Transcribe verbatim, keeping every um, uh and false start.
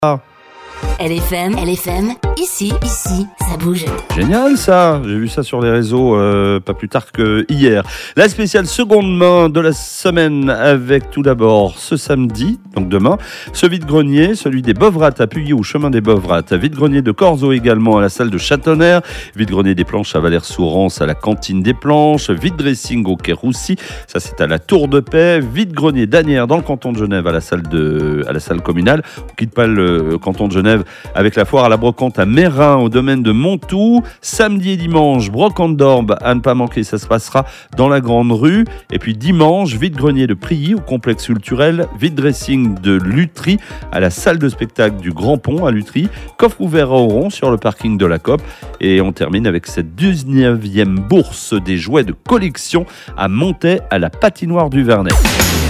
L F M, L F M, ici, ici, ça bouge. Génial ça, j'ai vu ça sur les réseaux euh, pas plus tard que hier. La spéciale seconde main de la semaine avec tout d'abord ce samedi, donc demain, ce vide-grenier, celui des Bouvrates à Puyi au chemin des Bouvrates, vide-grenier de Corzo également à la salle de Châtonnerre, vide-grenier des planches à Valère-Sourance à la cantine des planches, vide-dressing au Quai Roussy, ça c'est à la Tour de Paix, vide-grenier d'Anières dans le canton de Genève à la salle, de, à la salle communale. On quitte pas le canton de Genève avec la foire à la brocante à Mérin au domaine de Montou. Samedi et dimanche, brocante d'Orbe à ne pas manquer, ça se passera dans la Grande Rue. Et puis dimanche, vide-grenier de Prilly au complexe culturel, vide-dressing de Lutry à la salle de spectacle du Grand Pont à Lutry, coffre ouvert à Oron sur le parking de la C O P. Et on termine avec cette dix-neuvième bourse des jouets de collection à Montaix à la patinoire du Vernet.